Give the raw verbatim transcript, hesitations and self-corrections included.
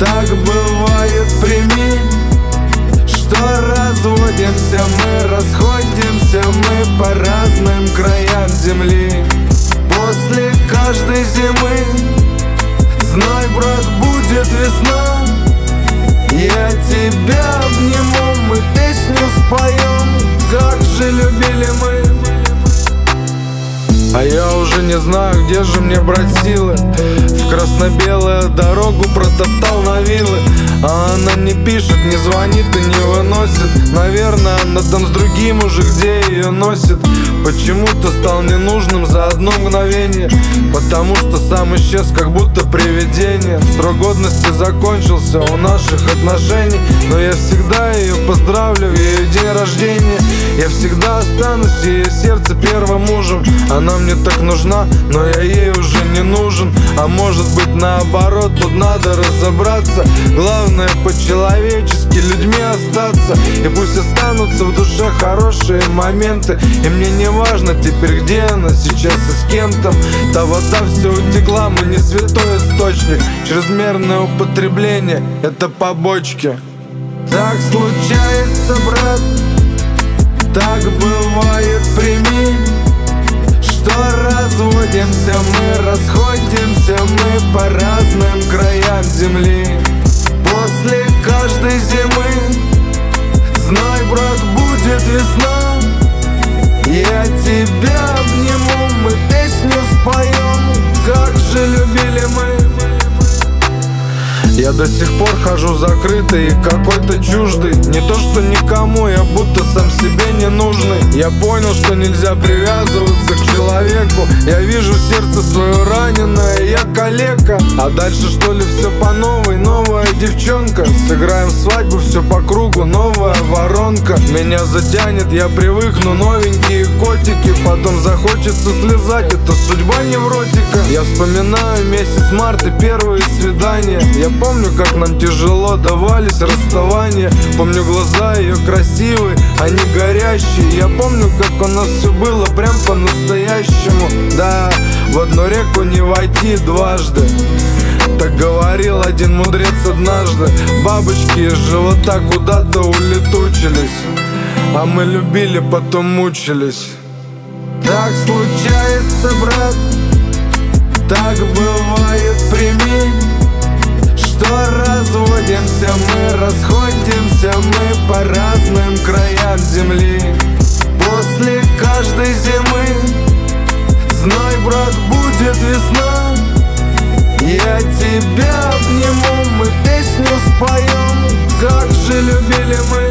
Так бывает, прими, что разводимся мы, расходимся мы по разным краям земли. После каждой зимы, знай, брат, будет весна. Я тебя обниму, мы песню споем, как же любили мы. А я уже не знаю, где же мне брать силы. В красно-белую дорогу протоптал на вилы. А она не пишет, не звонит и не выносит. Наверное, она там с другим уже, где ее носит. Почему-то стал ненужным за одно мгновение, потому что сам исчез, как будто привидение. Срок годности закончился у наших отношений, но я всегда ее поздравлю в ее день рождения. Я всегда останусь в ее сердце первым мужем. Она мне так нужна, но я ей уже не нужен. А может быть наоборот, тут надо разобраться. Главное по-человечески людьми остаться. И пусть останутся в душе хорошие моменты. И мне не важно теперь, где она сейчас и с кем-то. Та вода все утекла, мы не святой источник. Чрезмерное употребление — это побочки. Так случается, брат, так бывает, прими, что разводимся мы, расходимся мы по разным краям земли. После каждой зимы, знай, брат, будет весна. Я тебя обниму, мы песню споем, как же любили мы. Я до сих пор хожу закрытый и какой-то чуждый. Не то что никому, я будто сам себе не нужный. Я понял, что нельзя привязываться к человеку. Я вижу сердце свое раненое, я калека. А дальше что ли все по новой, новая девчонка. Сыграем свадьбу, все по кругу, новая воронка. Меня затянет, я привыкну, новенькие котики. Потом захочется слезать, это судьба невротика. Я вспоминаю месяц март и первые свидания. Я помню, как нам тяжело давались расставания. Помню глаза ее красивые, они горящие. Я помню, как у нас все было прям по-настоящему. Да, в одну реку не войти дважды, так говорил один мудрец однажды. Бабочки из живота куда-то улетучились, а мы любили, потом мучились. Так случается, брат, так бывает, прими, что разводимся мы, расходимся мы по разным краям земли. После каждой зимы, знай, брат, будет весна. Я тебя обниму, мы песню споем, как же любили мы.